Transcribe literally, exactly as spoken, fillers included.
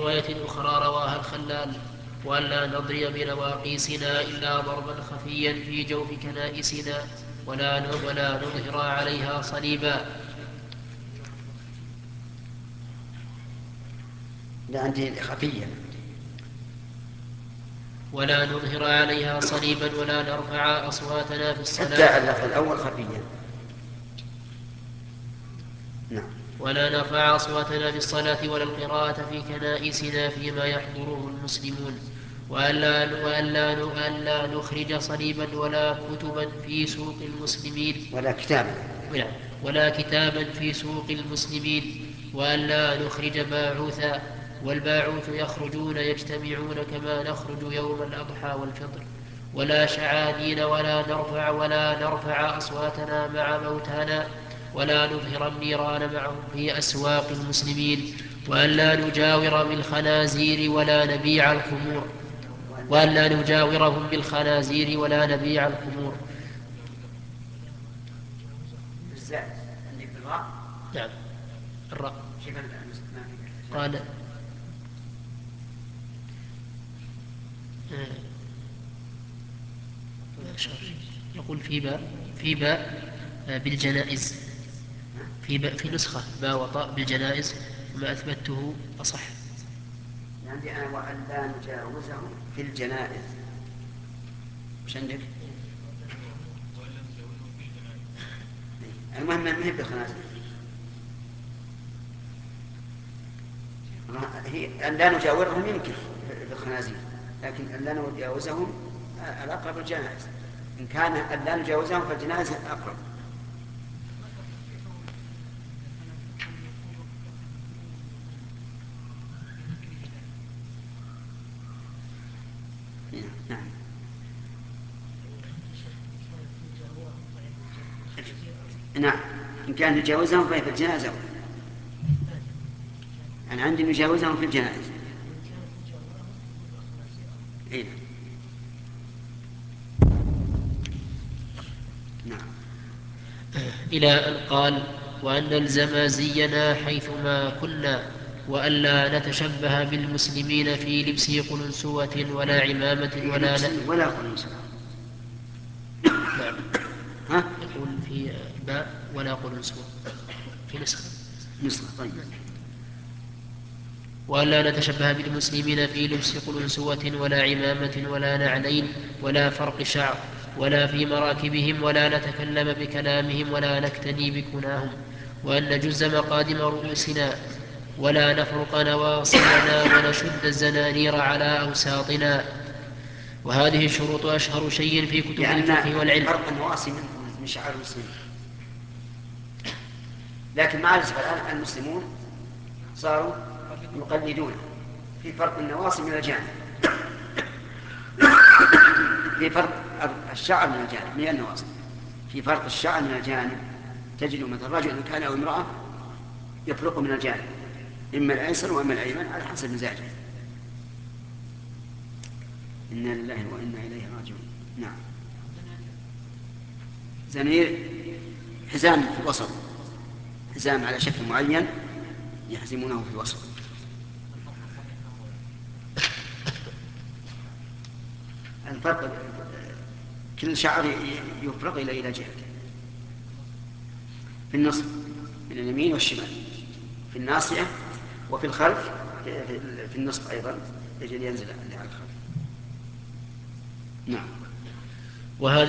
رواية أخرى رواها الخلال: وألا نضرب بنواقيسنا إلا ضربا خفيا في جوف كنائسنا ولا ولا نظهر عليها صليبا. لا عندي خفيا. ولا نظهر عليها صليبا ولا نرفع أصواتنا في الصلاة. حتى اللفظ الأول خفيا. نعم. ولا نرفع أصواتنا في الصلاة ولا القراءة في كنائسنا فيما يحضره المسلمون. وألا, وألا, وألا نخرج صليبا ولا كتبا في سوق المسلمين ولا كتابا ولا كتابا في سوق المسلمين. وألا نخرج باعوثا، والباعوث يخرجون يجتمعون كما نخرج يوم الأضحى والفطر. ولا شعانين ولا نرفع ولا نرفع أصواتنا مع موتانا ولا نظهر النيران معهم في أسواق المسلمين. وألا نجاور بالخنازير ولا نبيع الخمور وألا نجاورهم بالخنازير ولا نبيع الخمور. بالزاد عندك بالراء. نعم الراء. كيف قال يقول في باء في باء بالجنائز، في باء في نسخة باء وطاء بالجنائز، وما أثبته أصح. عندي أنا وألا نجاوزهم في الجنائز. وش عندك؟ المهم ما هي بالخنازير، هي أن لا نجاورهم يمكن بالخنازير، لكن أن لا نجاوزهم الأقرب الجنائز. إن كان أن لا نجاوزهم فالجنائز أقرب. نعم. نعم إن كان نجاوزهم فهي في الجنازة. أنا عندي نجاوزهم في الجنائز. إيه؟ نعم. إلى أن قال: وأن نلزم زينا حيثما كنا، وألا نتشبه بالمسلمين في لبس قلنسوة ولا عمامة ولا لا ولا قلنسوة. نعم. ها؟ يقول في باء ولا قلنسوة في نسخة. نسخة. طيب. وألا نتشبه بالمسلمين في لبس قلنسوة ولا عمامة ولا نعلين ولا فرق شعر ولا في مراكبهم ولا نتكلم بكلامهم ولا نكتني بكناهم. وأن نجز مقادم رؤوسنا ولا نفرق نواصينا ونشد الزنانير على أوساطنا. وهذه الشروط أشهر شيء في كتب الفقه والعلم. فرق النواصي من شعار المسلمين، لكن مع الأسف الآن المسلمون صاروا يقلدون في فرق النواصي من الجانب، في فرق الشعر من الجانب من النواصي، في فرق الشعر من الجانب. تجد مثل رجل كان أو امرأة يفرق من الجانب، إما الأيسر وإما الأيمن على حسب مزاجه. إنا لله وإنا إليه راجعون. نعم. زنير حزام في الوسط، حزام على شكل معين يحزمونه في الوسط. الفرق كل شعر يفرق إلى إلى جهة في النصف من اليمين والشمال، في الناصية وفي الخلف في النصف أيضا يجب ينزل على الخلف. نعم. وهذه